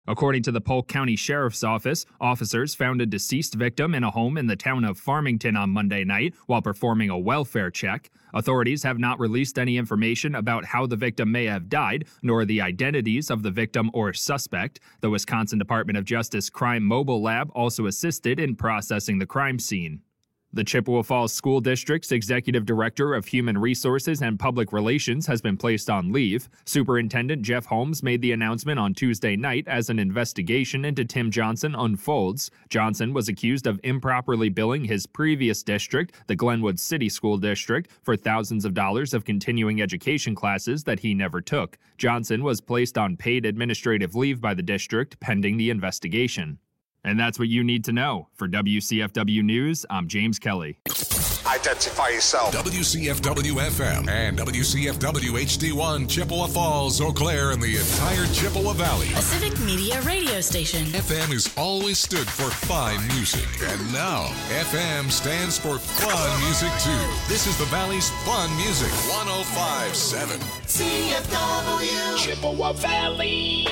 According to the Polk County Sheriff's Office, officers found a deceased victim in a home in the town of Farmington on Monday night while performing a welfare check. Authorities have not released any information about how the victim may have died, nor the identities of the victim or suspect. The Wisconsin Department of Justice Crime Mobile Lab also assisted in processing the crime scene. The Chippewa Falls School District's Executive Director of Human Resources and Public Relations has been placed on leave. Superintendent Jeff Holmes made the announcement on Tuesday night as an investigation into Tim Johnson unfolds. Johnson was accused of improperly billing his previous district, the Glenwood City School District, for thousands of dollars of continuing education classes that he never took. Johnson was placed on paid administrative leave by the district pending the investigation. And that's what you need to know. For WCFW News, I'm James Kelly. Identify yourself. WCFW-FM and WCFW-HD1, Chippewa Falls, Eau Claire, and the entire Chippewa Valley. A civic media radio station. FM has always stood for fine music. And now, FM stands for fun music, too. This is the Valley's fun music. 105.7. CFW. Chippewa Valley.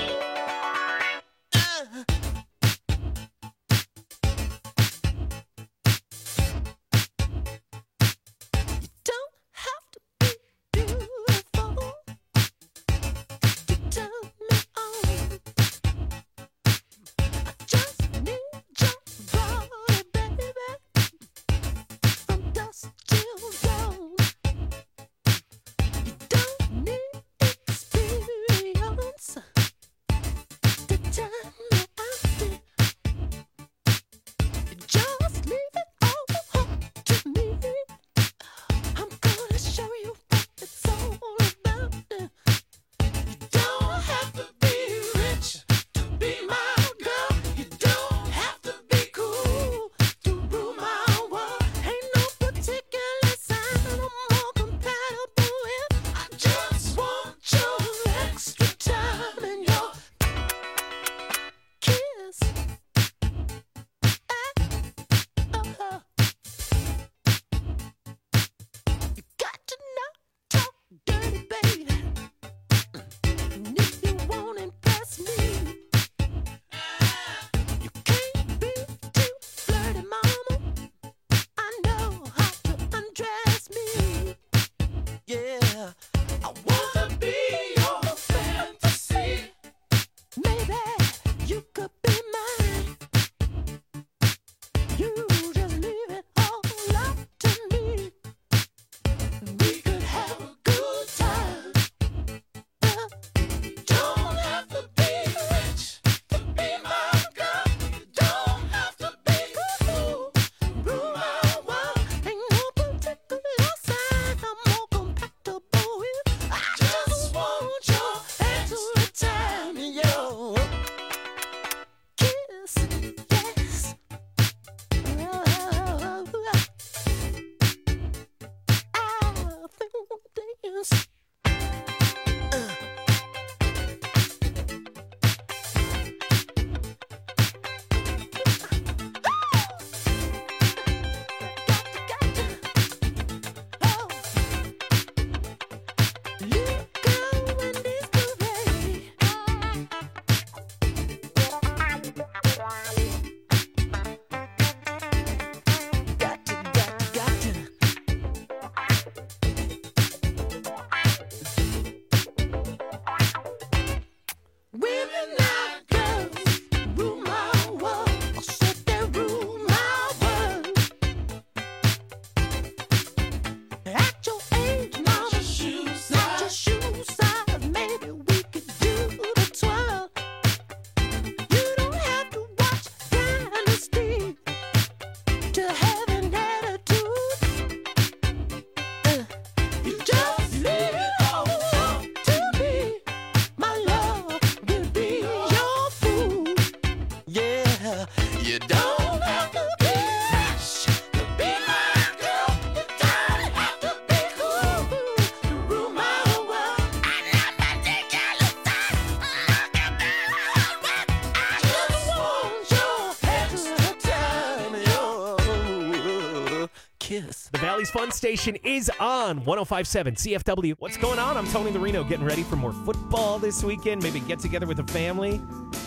The Valley's Fun Station is on 105.7 CFW. What's going on? I'm Tony Larino, getting ready for more football this weekend. Maybe get together with the family.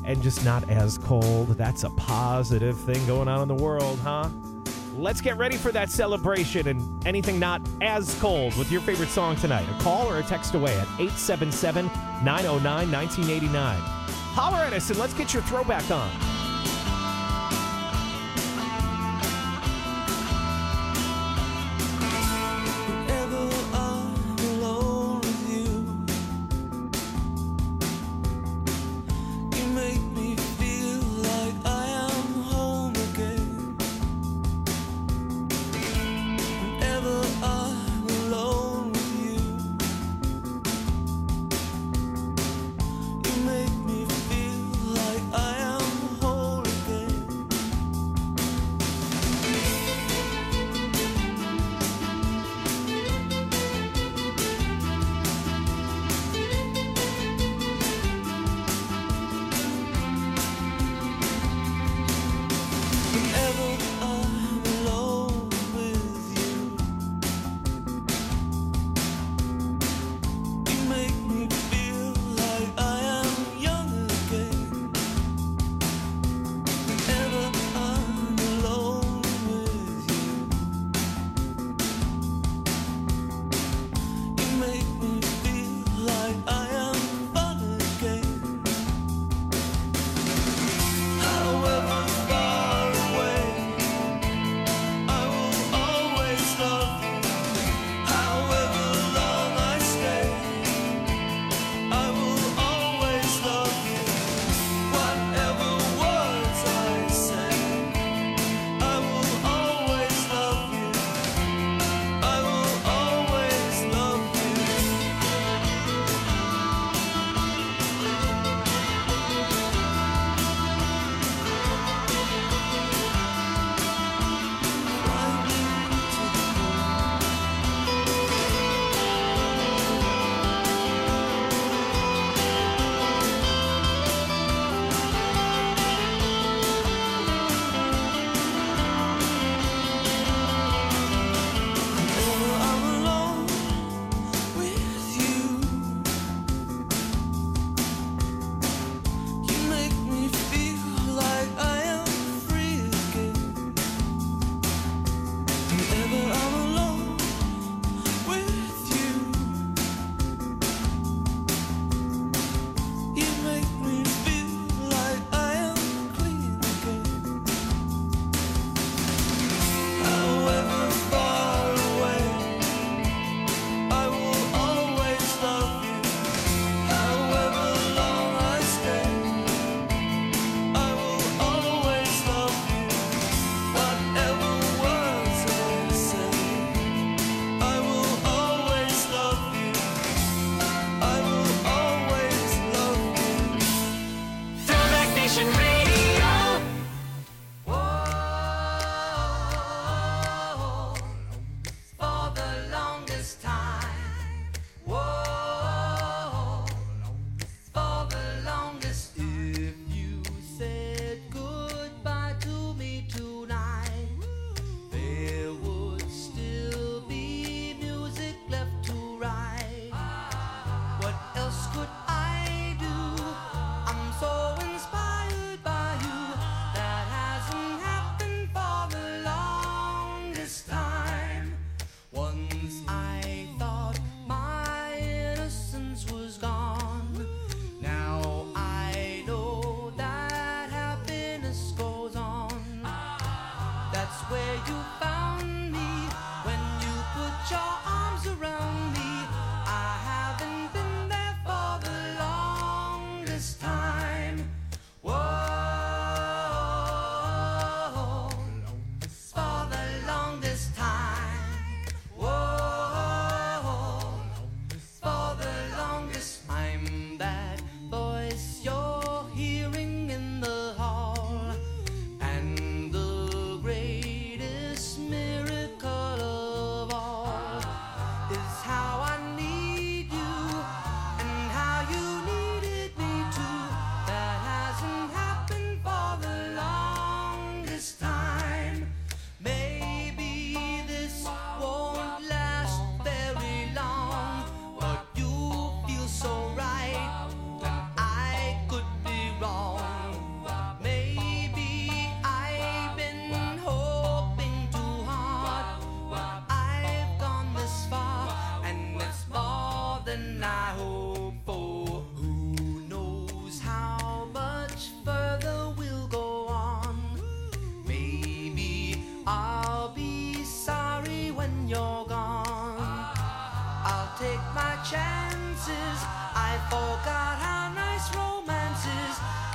and just not as cold. That's a positive thing going on in the world, huh? Let's get ready for that celebration and anything not as cold with your favorite song tonight. A call or a text away at 877-909-1989. Holler at us and let's get your throwback on. Make me feel like I am home.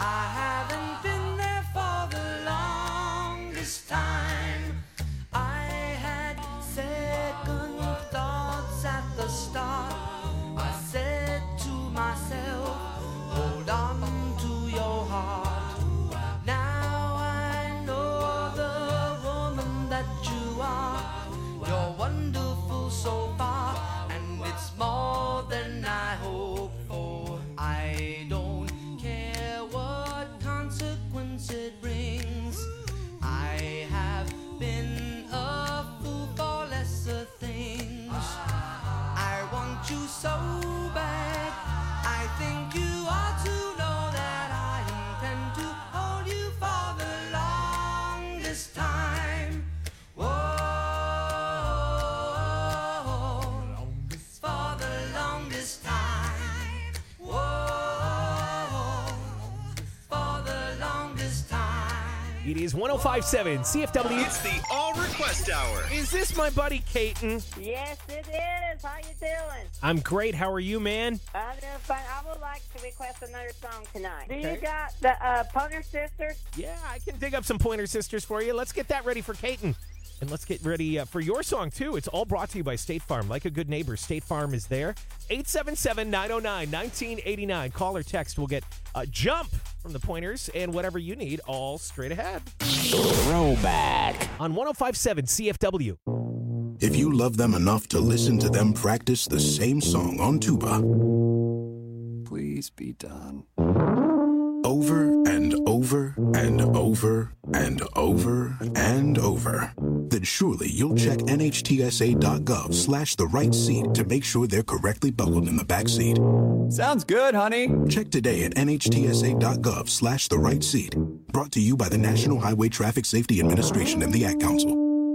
I haven't been there for the longest time. I had second thoughts at the start. I said to myself, hold on to your heart. Now I know the woman that you are. You're wonderful so far, and it's more than I hoped for. I don't care what consequence it brings. I have been a fool for lesser things. I want you so bad. I think you ought to know that I intend to hold you for the longest time. Whoa, for the longest time. Whoa, for the longest time. It is 105.7 CFW. It's the All Request Hour. Is this my buddy Caton? Yes, it is. How you doing? I'm great. How are you, man? I'm doing fine. I would like to request another song tonight. Do Okay. you got the Pointer Sisters? Yeah, I can dig up some Pointer Sisters for you. Let's get that ready for Caton. And let's get ready for your song, too. It's all brought to you by State Farm. Like a good neighbor, State Farm is there. 877-909-1989. Call or text. We'll get a jump from the Pointers and whatever you need, all straight ahead. Throwback. On 105.7 CFW. If you love them enough to listen to them practice the same song on tuba, please be done. Over and over and over and over and over, then surely you'll check NHTSA.gov/the right seat to make sure they're correctly buckled in the back seat. Sounds good, honey. Check today at NHTSA.gov/the right seat. Brought to you by the National Highway Traffic Safety Administration and the Ad Council.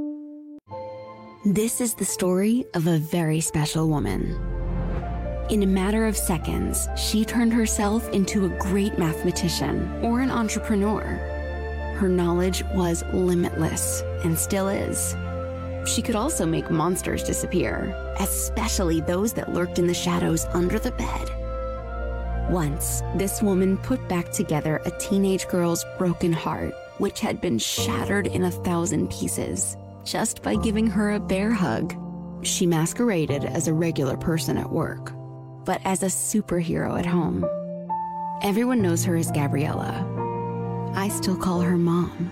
This is the story of a very special woman. In a matter of seconds, she turned herself into a great mathematician or an entrepreneur. Her knowledge was limitless and still is. She could also make monsters disappear, especially those that lurked in the shadows under the bed. Once, this woman put back together a teenage girl's broken heart, which had been shattered in 1,000 pieces, just by giving her a bear hug. She masqueraded as a regular person at work, but as a superhero at home. Everyone knows her as Gabriella. I still call her Mom.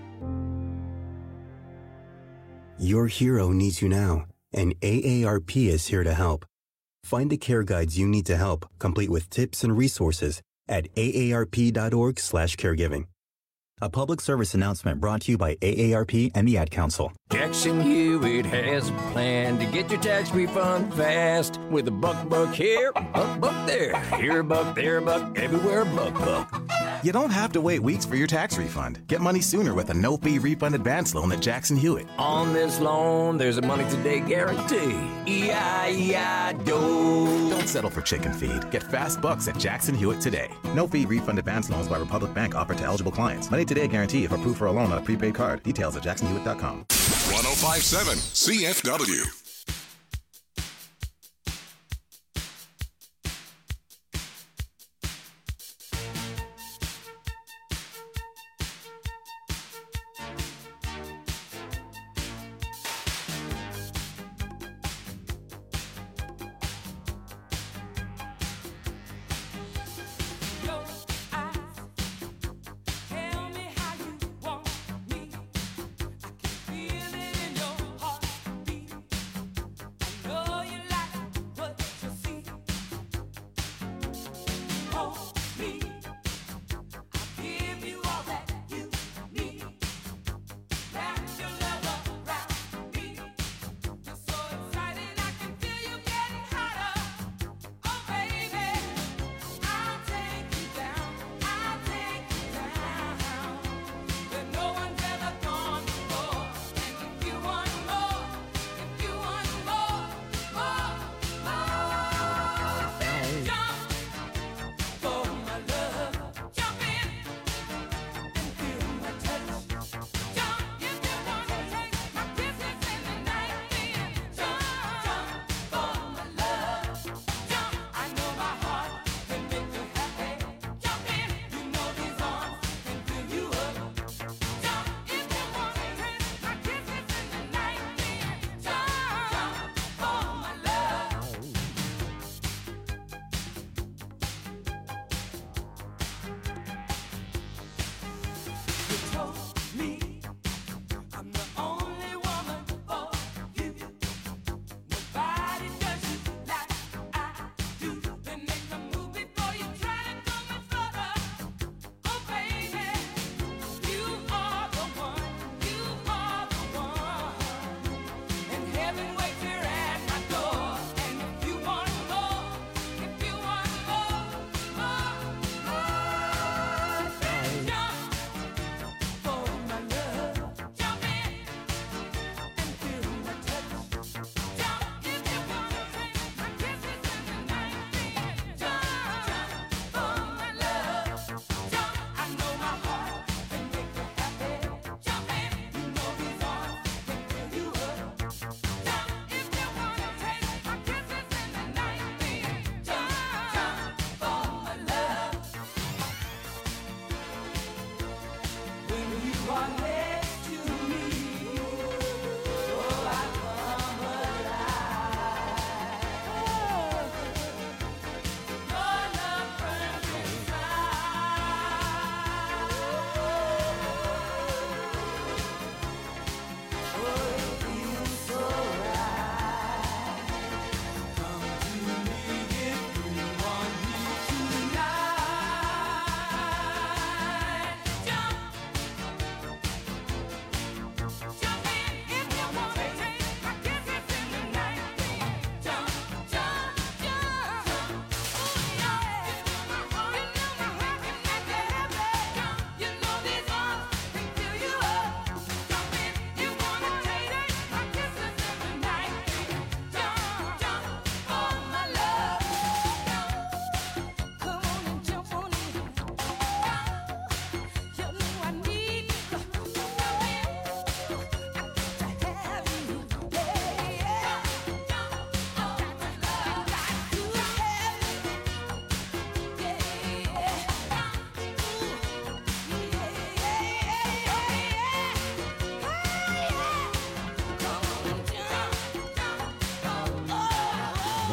Your hero needs you now, and AARP is here to help. Find the care guides you need to help, complete with tips and resources at aarp.org/caregiving. A public service announcement brought to you by AARP and the Ad Council. Jackson Hewitt has a plan to get your tax refund fast. With a buck here, buck there. Here a buck, there a buck, everywhere a buck. You don't have to wait weeks for your tax refund. Get money sooner with a no-fee refund advance loan at Jackson Hewitt. On this loan, there's a money today guarantee. E-I-E-I-DO. Don't settle for chicken feed. Get fast bucks at Jackson Hewitt today. No-fee refund advance loans by Republic Bank offered to eligible clients. Money today guarantee if approved for a loan on a prepaid card. Details at jacksonhewitt.com. 105.7 CFW.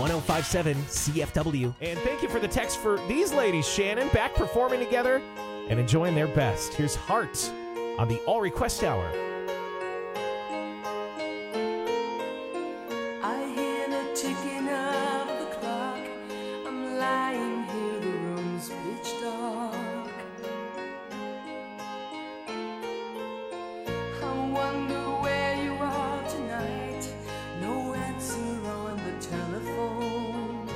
1057 CFW. And thank you for the text for these ladies, Shannon, back performing together and enjoying their best. Here's Heart on the All Request Hour. I hear the ticking of the clock. I'm lying here, the room's pitch dark. I wonder where you are tonight. No answer on the telephone.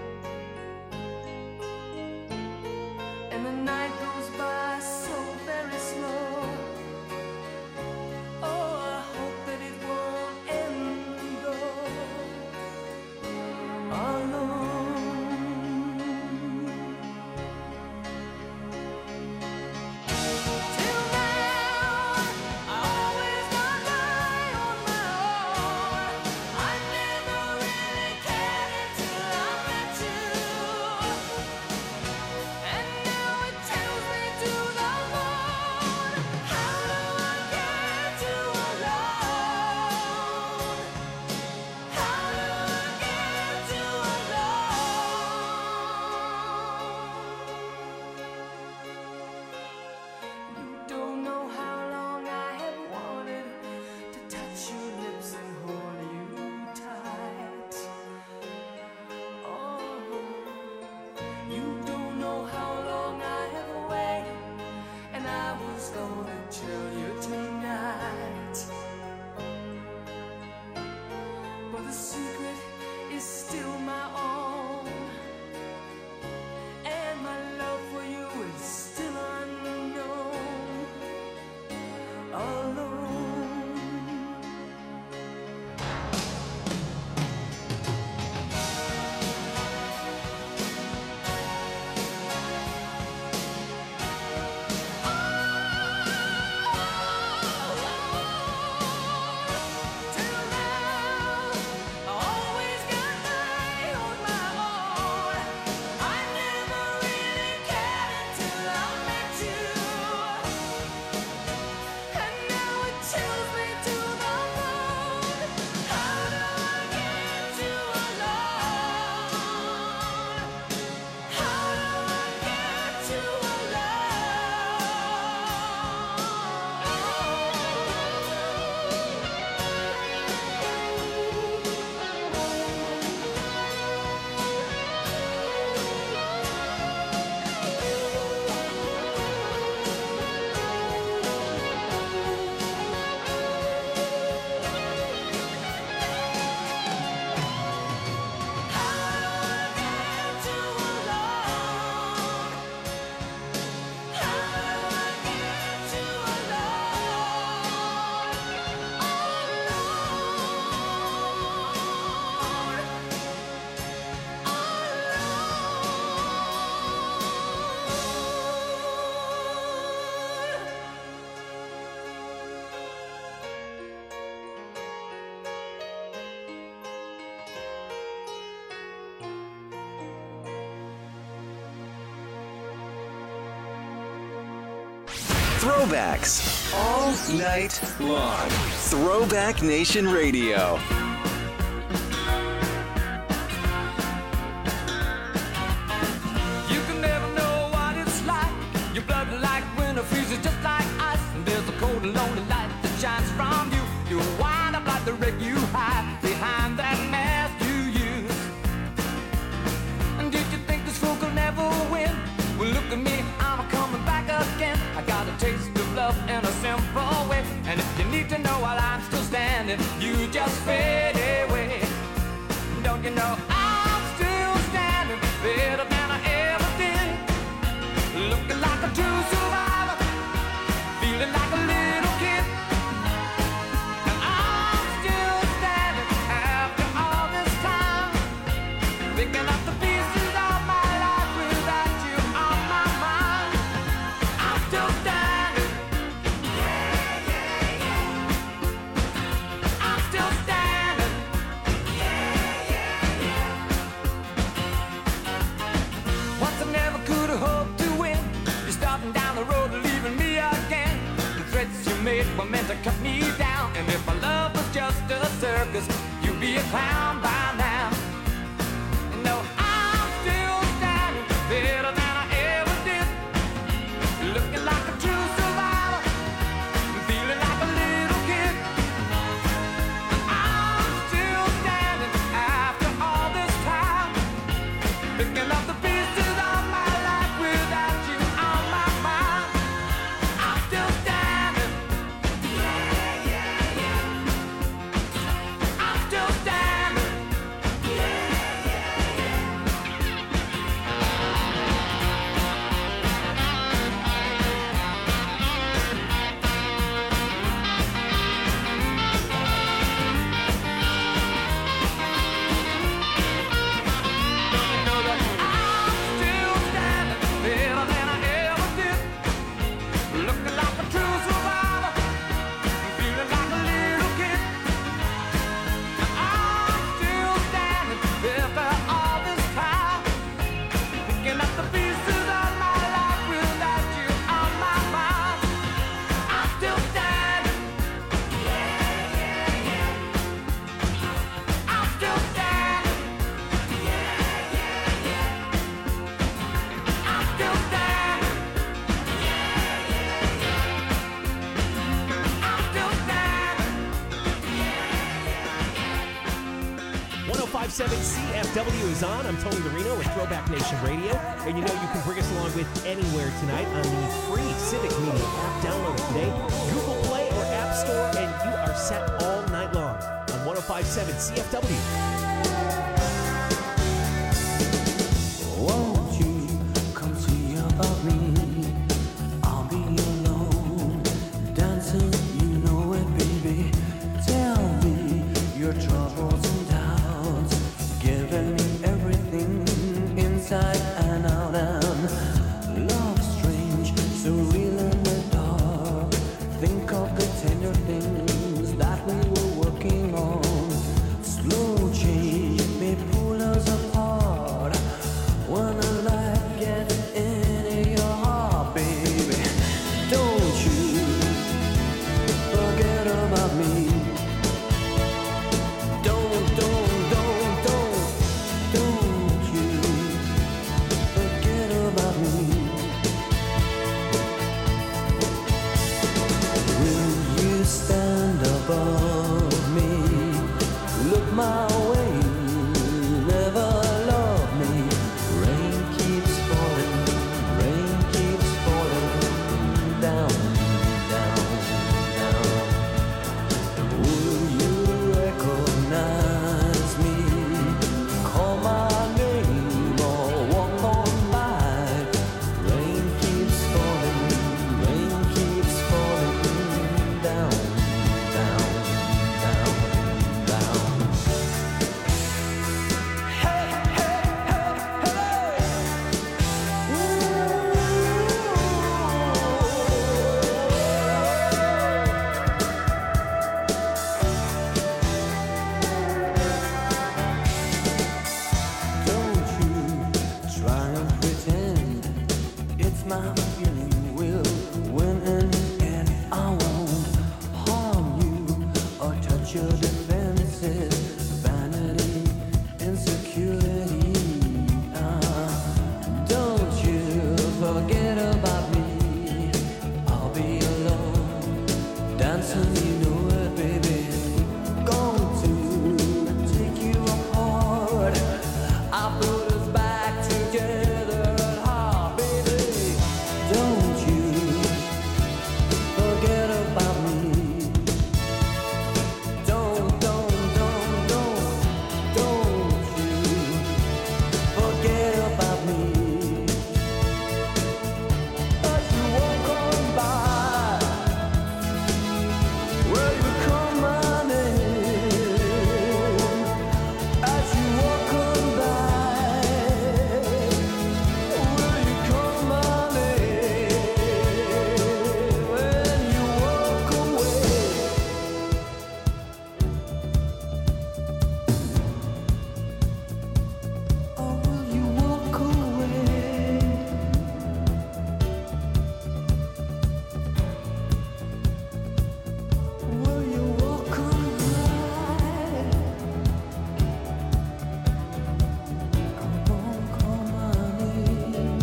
And the night goes by so very slow. Oh, I hope that it won't end though. Alone. Till now, I always got by on my own. I never really cared until I met you. And now it tells me to the moon. How do I get you alone? How do I get you alone? You don't know how long I have wanted to touch your lips and hold you tight. Oh, you don't know how long I have waited, and I was gonna tell you tonight. But the secret is still my own, and my love for you is still unknown. Alone. Till now, I always got by on my own. I never really cared until I met you. And now it chills me to the bone. How do I get you alone? How do I get you Throwbacks. All night long. Throwback Nation Radio. You can never know what it's like. Your blood like winter freezes just like ice. And there's a cold and lonely light that shines from you. You wind up like the wreck you hide behind that mask you use. And did you think this fool could never win? Well, look at me, I'm coming back again. I got a taste of love in a simple way. And if you need to know while I'm still standing, you just fade away. Don't you know I'm still standing better than I ever did? Looking like a true survivor, feeling like a little kid. And I'm still standing after all this time, picking up the pieces of my life without you on my mind. I'm still standing. Yeah, yeah, yeah. I'm still standing. Yeah, yeah, yeah. Once I never could have hoped to win. You're starting down the road, leaving me again. The threats you made were meant to cut me down. And if my love was just a circus, you'd be a clown by now. 105.7 CFW is on. I'm Tony Marino with Throwback Nation Radio. And you know you can bring us along with anywhere tonight on the free Civic Media app. Download it today. Google Play or App Store, and you are set all night long on 105.7 CFW. Won't you come see about me? I'll be alone, dancing, you know it, baby. Tell me your troubles and doubts, giving me everything inside and out. And love strange, so real in the dark. Think of the tender things that we were working on. Slow change may pull us apart. When the light gets into your heart, baby, don't you forget about me. Don't you forget about me. Will you stand above me? Look my way, never love me. Rain keeps falling down, down, down. Will you recognize me? Call my name or walk on by. Rain keeps falling down, down, down, down. Hey, hey, hey, hey. Don't you try and pretend it's my feeling. Will win in the end. I won't harm you or touch your defenses. Vanity, insecurity. Don't you forget about me. I'll be alone, dancing, you know it, baby. Going to take you apart. I put us back together at heart, baby. Don't you forget about me. Don't you forget about me. As you walk on by, will you call my name? As you walk on by, will you call my name? When you walk away, or will you walk away? Will you walk away? I won't call my name.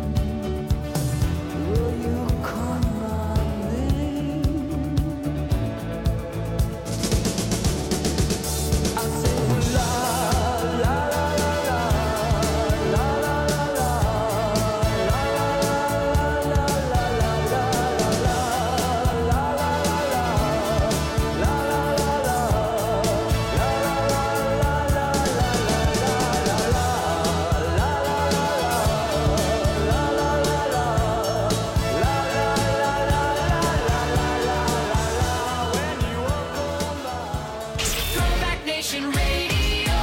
Will you call my name? I say la la la la la la la la Throwback Nation Radio.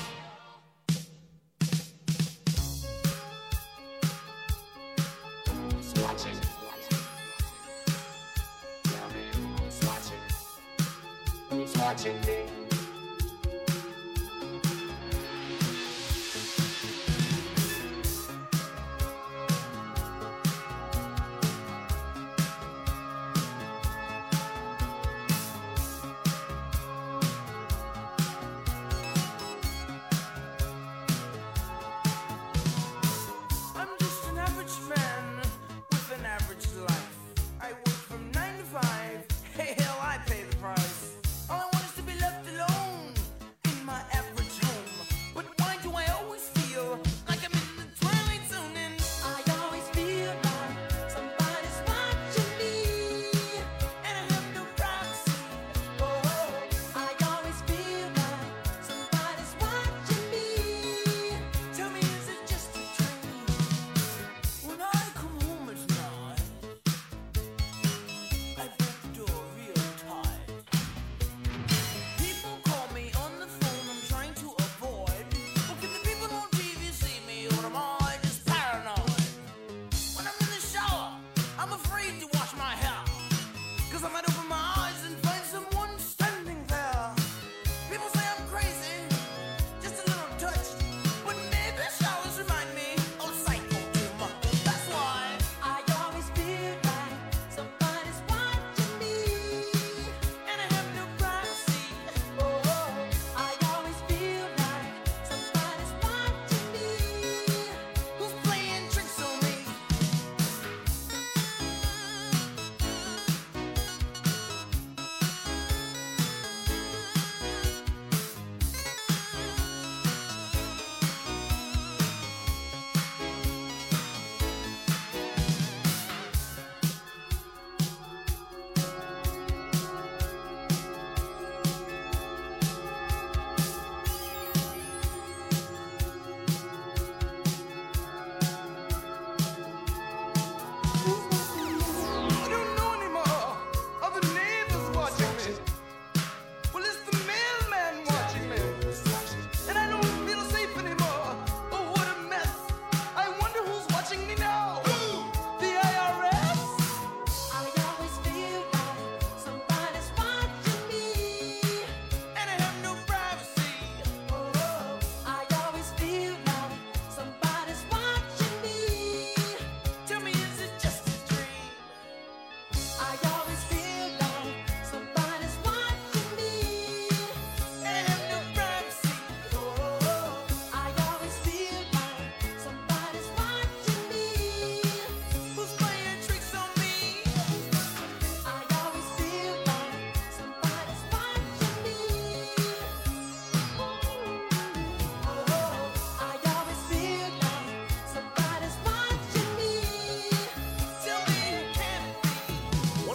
Watching me. I'm just an average man with an average life. I work from 9 to 5. Hey, hell, I pay the price. All I want is to be left alone.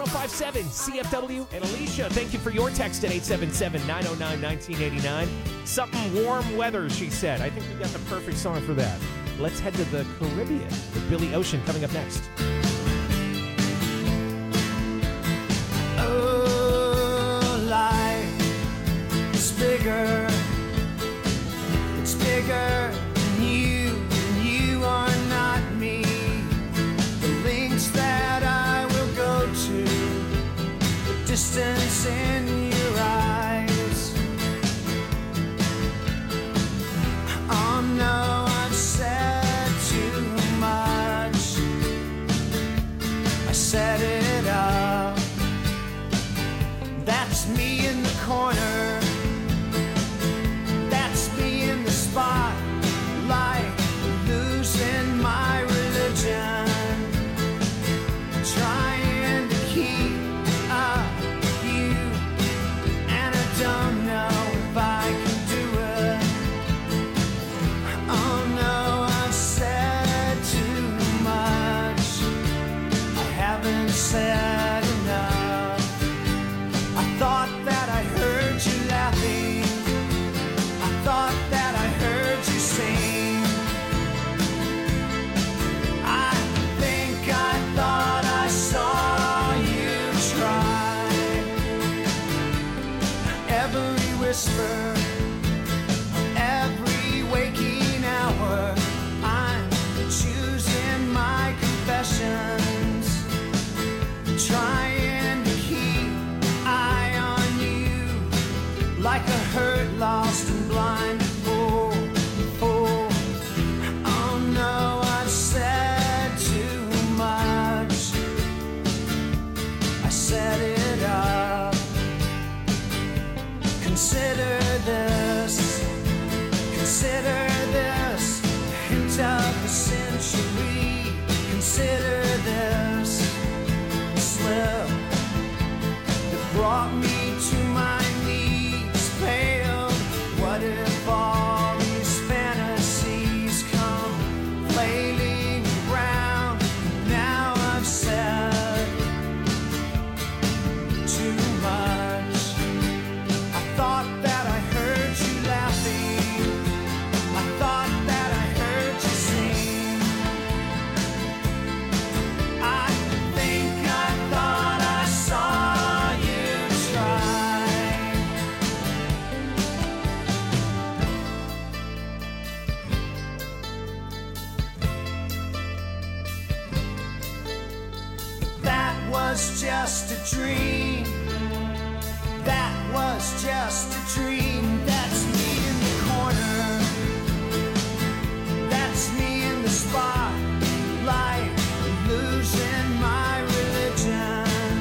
1057 CFW. And Alicia, thank you for your text at 877-909-1989. Something warm weather, she said. I think we got the perfect song for that. Let's head to the Caribbean with Billy Ocean coming up next. Oh, life is bigger. It's bigger than you are not me. The links that I will go to, the distance in your eyes. Oh no, I've said too much. I set it up. That's me in the corner. That's me in the spotlight, losing my religion, trying to keep up with you, and I don't know if I can do it. Oh no, I've said too much. I haven't said enough. I thought that I heard you laughing. I thought that I heard you sing. I think I thought I saw you try. Every whisper, every waking hour, I'm choosing my confessions, trying to keep eye on you, like a hurt, lost and blind fool. Oh no, I've said too much. I set it up. Consider this, a hint of the century. Consider this slip that brought me to my knees, paled. What if all these fantasies come flailing around? Now I've said too much. I thought that I heard you laughing. I thought that I heard you sing. I think I thought I saw you try. That was just a dream. That was just a dream. That's me in the corner. That's me in the spotlight, losing my religion,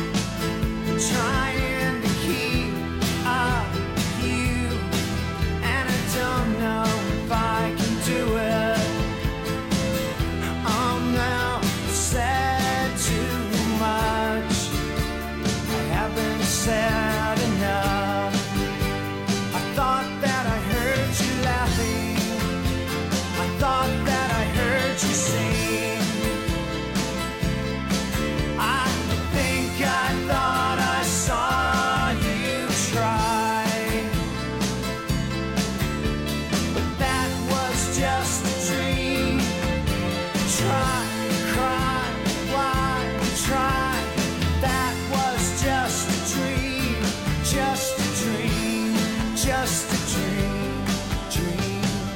trying to keep up with you, and I don't know if I can do it. Oh no, I've said too much. I haven't said enough. I thought that I heard you laughing. I thought that I heard you sing. I think I thought I saw you try. But that was just a dream. Try, cry, why try? That was just a dream, just a dream, just a dream, dream.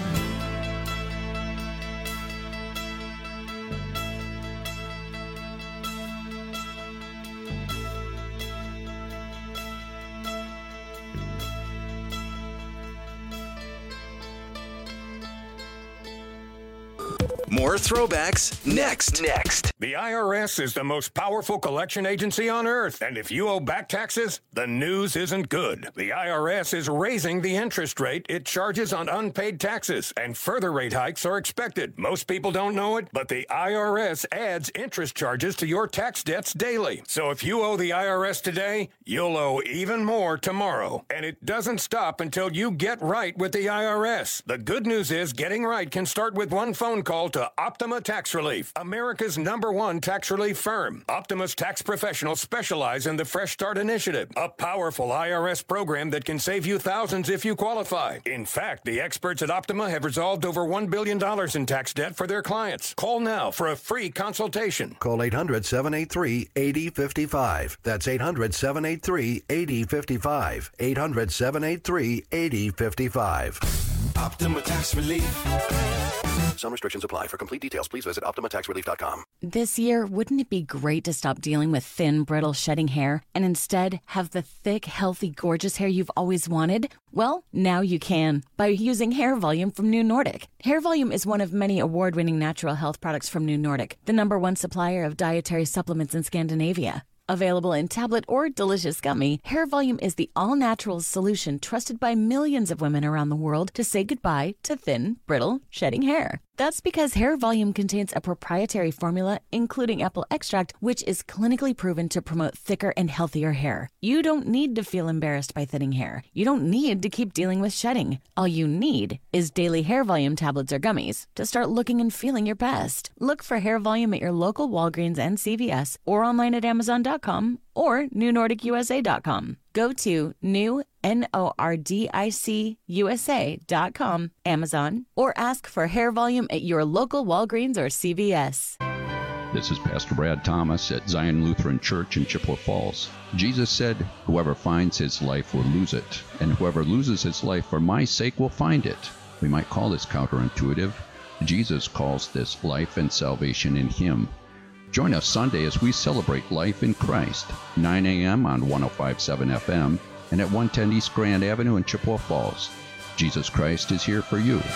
More throwbacks next. The IRS is the most powerful collection agency on earth, and if you owe back taxes, the news isn't good. The IRS is raising the interest rate it charges on unpaid taxes, and further rate hikes are expected. Most people don't know it, but the IRS adds interest charges to your tax debts daily. So if you owe the IRS today, you'll owe even more tomorrow. And it doesn't stop until you get right with the IRS. The good news is getting right can start with one phone call to to Optima Tax Relief, America's #1 tax relief firm. Optima's tax professionals specialize in the Fresh Start Initiative, a powerful IRS program that can save you thousands if you qualify. In fact, the experts at Optima have resolved over $1 billion in tax debt for their clients. Call now for a free consultation. Call 800-783-8055. That's 800-783-8055. 800-783-8055. Optima Tax Relief. Some restrictions apply. For complete details, please visit OptimaTaxRelief.com. This year, wouldn't it be great to stop dealing with thin, brittle, shedding hair and instead have the thick, healthy, gorgeous hair you've always wanted? Well, now you can by using Hair Volume from New Nordic. Hair Volume is one of many award-winning natural health products from New Nordic, the #1 supplier of dietary supplements in Scandinavia. Available in tablet or delicious gummy, Hair Volume is the all-natural solution trusted by millions of women around the world to say goodbye to thin, brittle, shedding hair. That's because Hair Volume contains a proprietary formula, including apple extract, which is clinically proven to promote thicker and healthier hair. You don't need to feel embarrassed by thinning hair. You don't need to keep dealing with shedding. All you need is daily Hair Volume tablets or gummies to start looking and feeling your best. Look for Hair Volume at your local Walgreens and CVS or online at Amazon.com or NewNordicUSA.com. Go to NewNordicUSA.com, Amazon, or ask for Hair Volume at your local Walgreens or CVS. This is Pastor Brad Thomas at Zion Lutheran Church in Chippewa Falls. Jesus said, "Whoever finds his life will lose it, and whoever loses his life for my sake will find it." We might call this counterintuitive. Jesus calls this life and salvation in him. Join us Sunday as we celebrate life in Christ, 9 a.m. on 105.7 FM and at 110 East Grand Avenue in Chippewa Falls. Jesus Christ is here for you.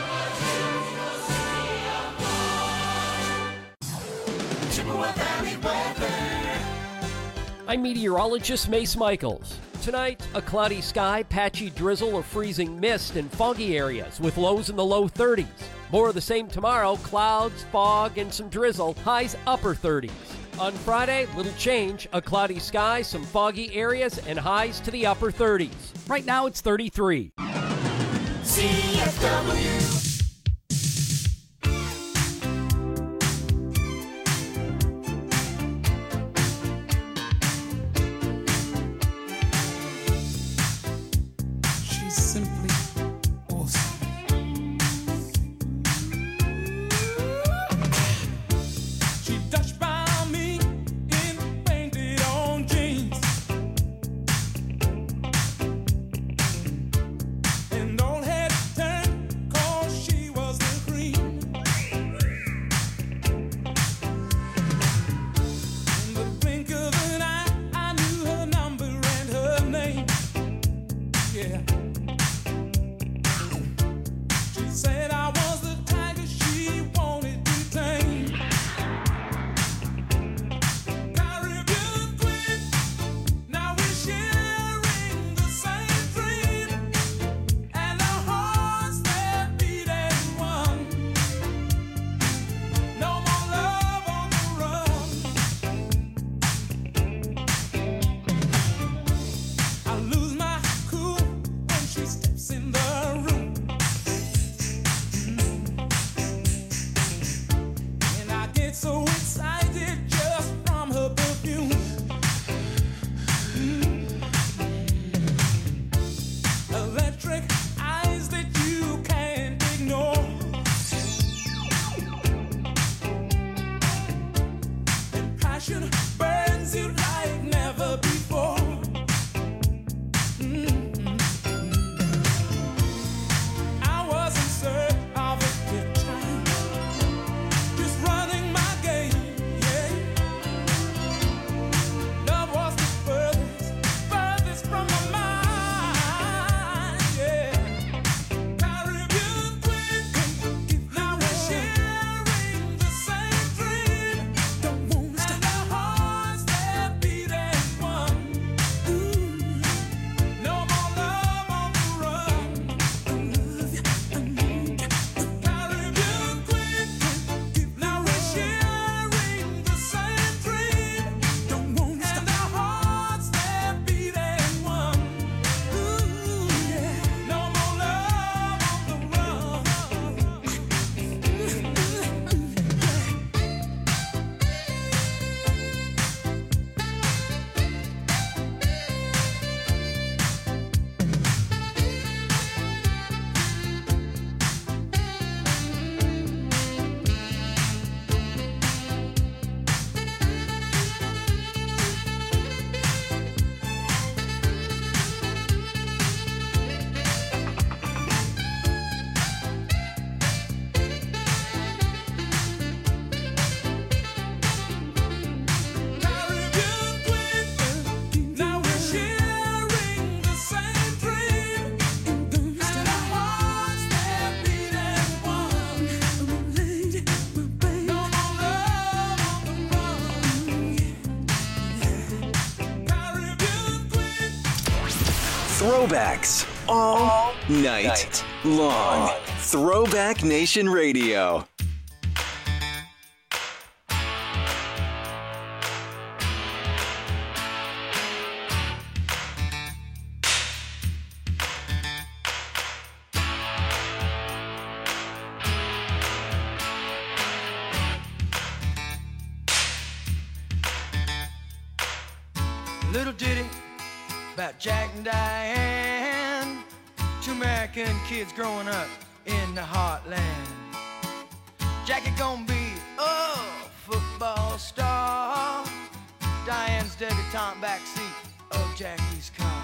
I'm meteorologist Mace Michaels. Tonight, a cloudy sky, patchy drizzle or freezing mist in foggy areas with lows in the low 30s. More of the same tomorrow, clouds, fog, and some drizzle, highs upper 30s. On Friday, little change, a cloudy sky, some foggy areas, and highs to the upper 30s. Right now, it's 33. CFW. And don't hesitate, call Throwbacks all night long. Throwback Nation Radio. Little ditty about Jack and Diane, two American kids growing up in the heartland. Jackie gonna be a football star, Diane's debutante backseat of Jackie's car.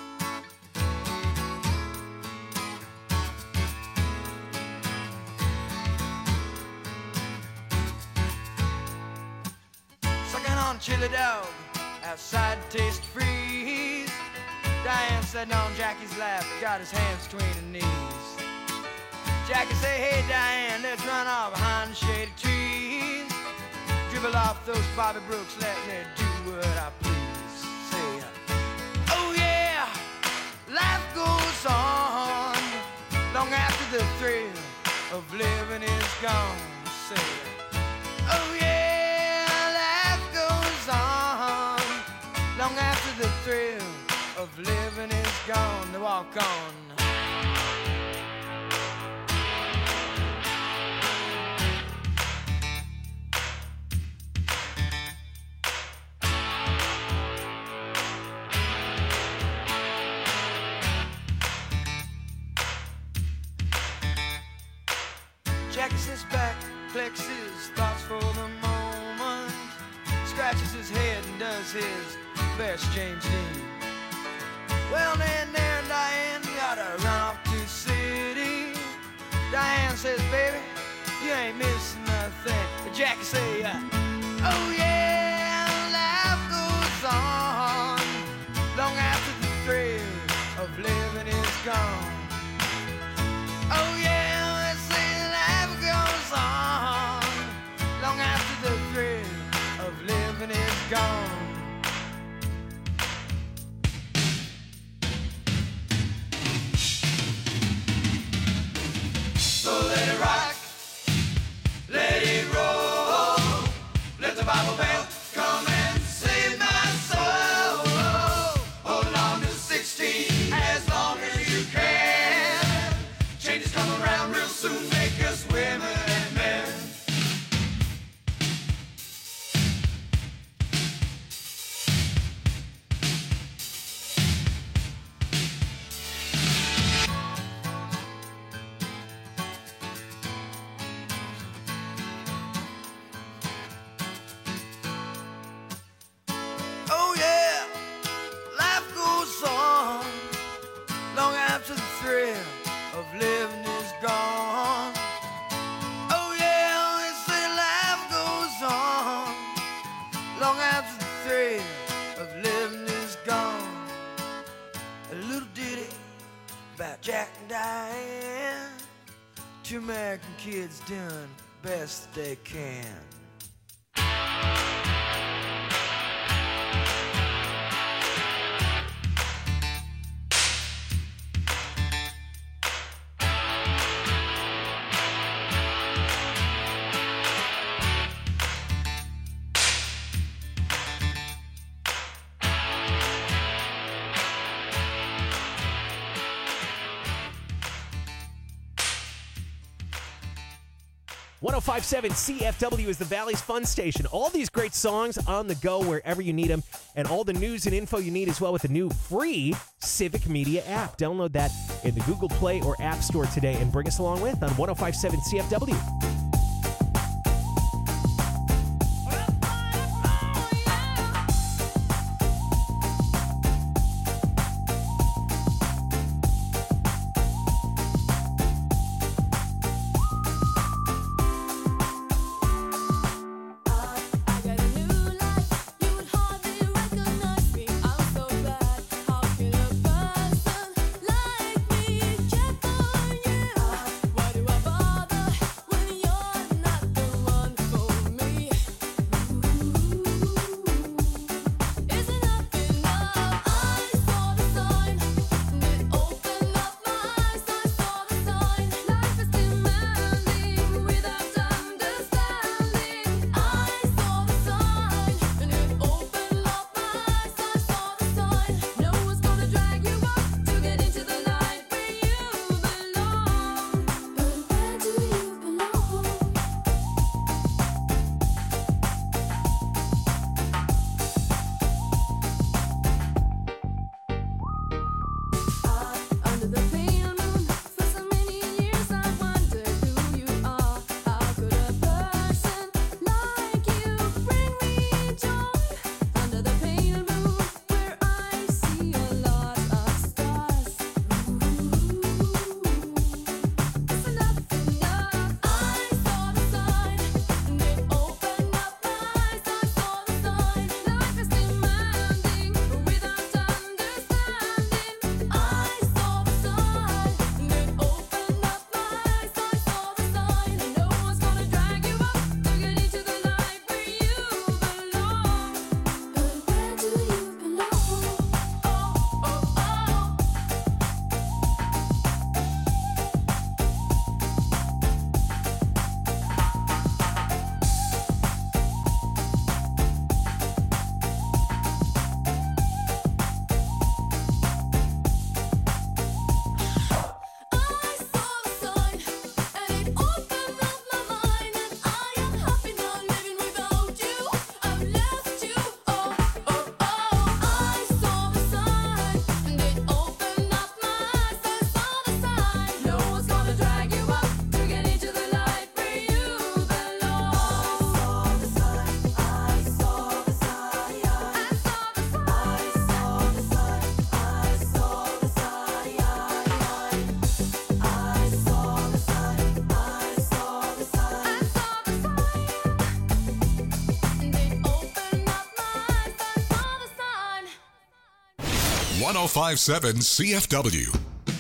Sucking on chili dog outside to taste freeze. Diane sitting on Jackie's lap, got his hands between her knees. Jackie say, hey Diane, let's run off behind the shady trees. Dribble off those Bobby Brooks, let me do what I please. Say, oh yeah, life goes on long after the thrill of living is gone. Say, oh yeah, life goes on long after the thrill of living is gone. They walk on. Jackie sits back, collects his thoughts for the moment, scratches his head and does his best James Dean. Well, then there, Diane, you gotta run off to the city. Diane says, baby, you ain't missing nothing. But Jackie say, oh yeah, life goes on long after the thrill of living is gone. Oh yeah, they say life goes on long after the thrill of living is gone. So let it rock, let it roll, let the Bible belt come and save my soul. Hold on to 16 as long as you can. Changes come around real soon, make us women and men. Oh yeah, life goes on long after the thrill of living is gone. Oh yeah, they say life goes on long after the thrill of living is gone. A little ditty about Jack and Diane, two American kids doing best they can. .570 CFW is the Valley's fun station. All these great songs on the go wherever you need them, and all the news and info you need as well with the new free Civic Media app. Download that in the Google Play or App Store today and bring us along with on 105.7 CFW. When 1057 CFW.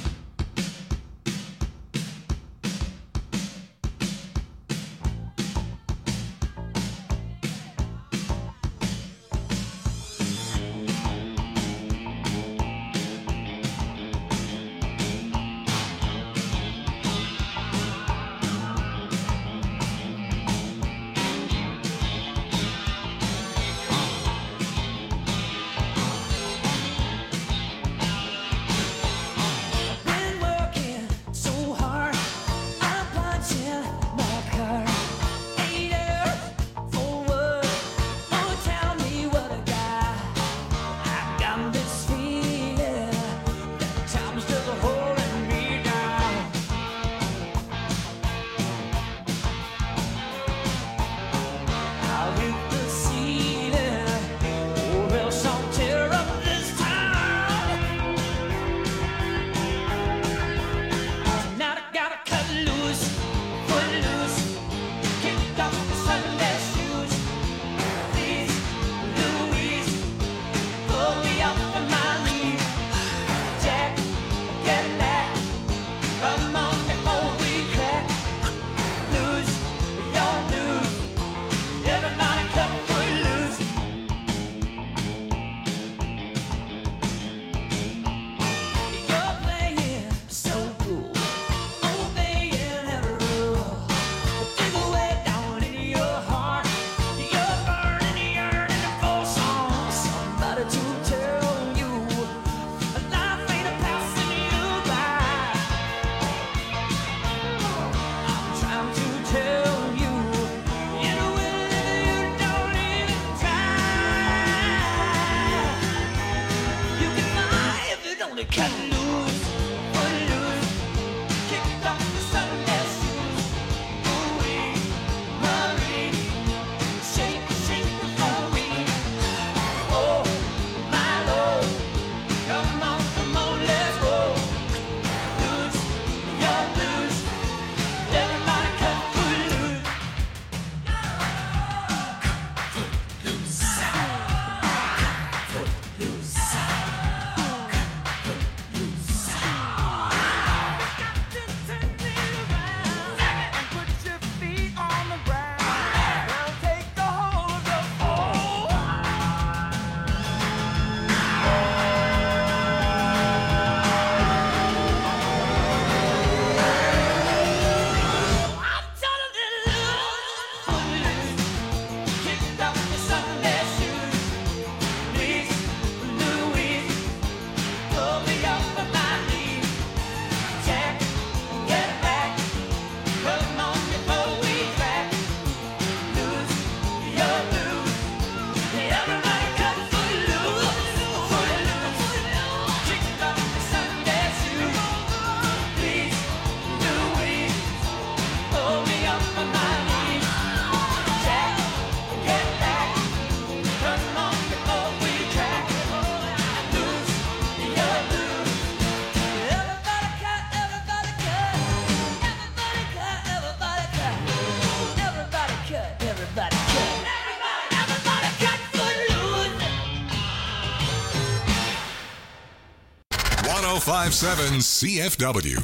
.1057 CFW.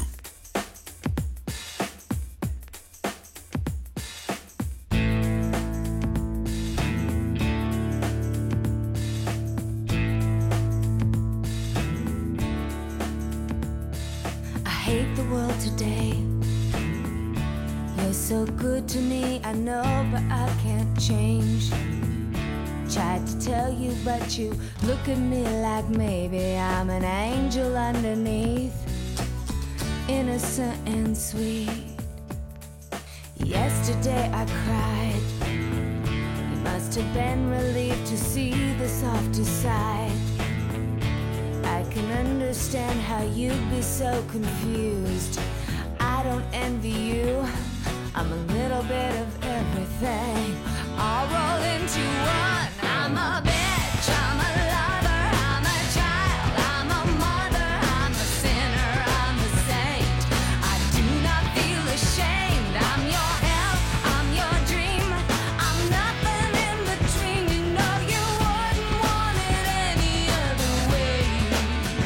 I hate the world today. You're so good to me, I know, but I can't change. Tried to tell you, but you look at me like maybe I'm an angel underneath, innocent and sweet. Yesterday I cried. You must have been relieved to see the softer side. I can understand how you'd be so confused. I don't envy you. I'm a little bit of everything, all rolled into one. I'm a bitch, I'm a lover, I'm a child, I'm a mother, I'm a sinner, I'm a saint. I do not feel ashamed. I'm your hell, I'm your dream. I'm nothing in between. You know you wouldn't want it any other way.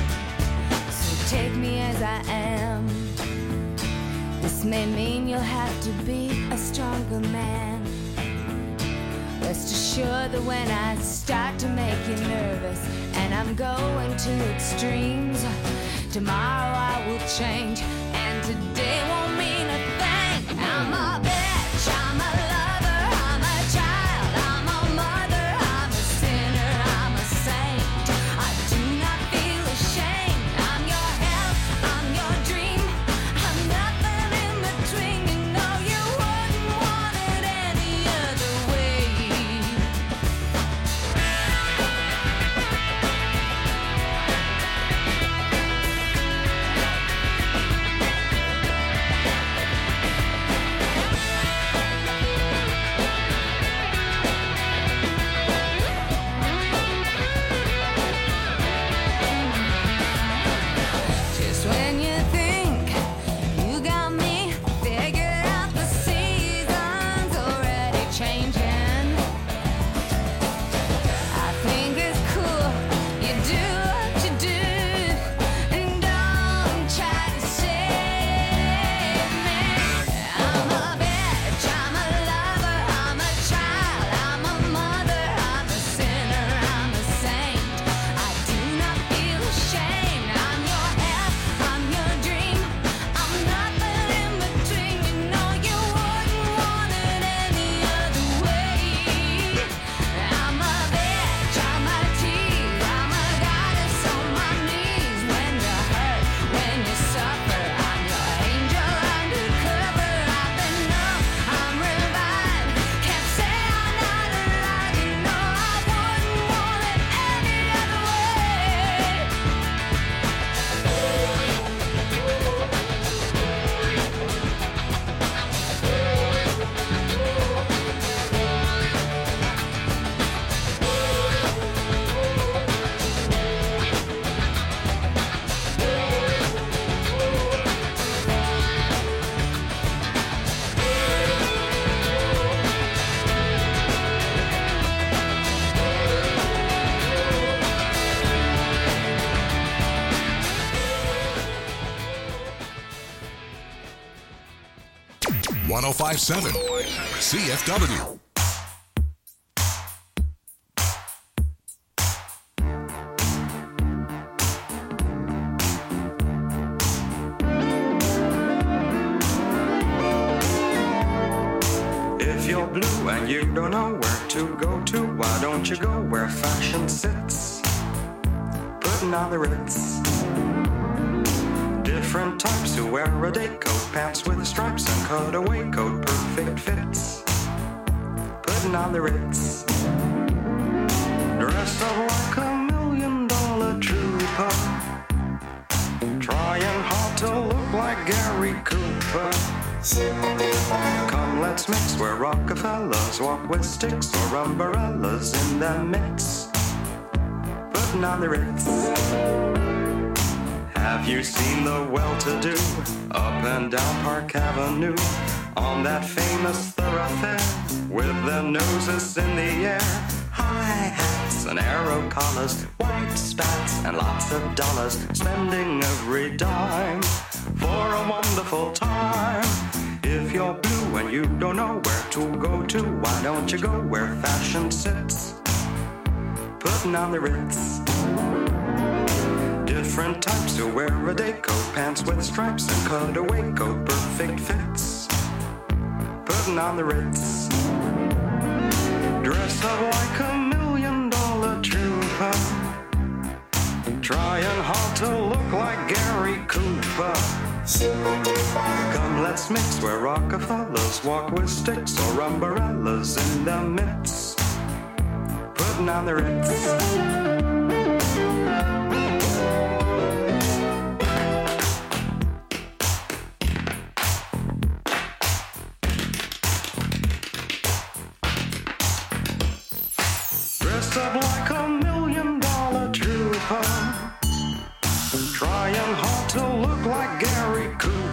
may mean you'll have to be a stronger man. Rest assured that when I start to make you nervous and I'm going to extremes, tomorrow I will change and today won't mean a thing. I'm a bitch, I'm a lover, I'm a child, I'm a mother, I'm a sinner, I'm a saint. I do not feel ashamed. I'm your hell, I'm your dream, I'm nothing in between. You know you wouldn't want it any other way. Just when you think you got me figured out, the season's already changing. I think it's cool you do what you do and don't try to save me. I'm a bitch, I'm a lover, I'm a child, I'm a mother, I'm a sinner, I'm a saint. I do not feel ashamed. I'm your hell, I'm your dream, I'm nothing in between. You know you wouldn't want it any other way. I'm a bitch, I'm a tease, I'm a goddess on my knees. When you hurt, when you suffer, I'm your angel undercover. I've been numb, I'm revived, can't say I'm not alive. You know I wouldn't want it any other way. .1057 CFW. If you're blue and you don't know where to go to, why don't you go where fashion sits? Putting on the Ritz. Different types who wear a day coat, pants with stripes and cutaway coat, perfect fits. Putting on the Ritz. Dressed up like $1 million trooper, trying hard to look like Gary Cooper. Come, let's mix where Rockefellers walk with sticks or umbrellas in their midst. Putting on the Ritz. Have you seen the well-to-do up and down Park Avenue on that famous thoroughfare with their noses in the air? High hats and arrow collars, white spats and lots of dollars, spending every dime for a wonderful time. If you're blue and you don't know where to go to, why don't you go where fashion sits? Putting on the Ritz. Different types who wear a day coat, pants with stripes and cutaway coat, perfect fits. Putting on the Ritz. Dressed up like $1 million trooper, trying hard to look like Gary Cooper. Come, let's mix where Rockefellers walk with sticks or umbrellas in their midst. Putting on the Ritz. Dressed up like $1 million trooper, trying hard to look like Gary Cooper.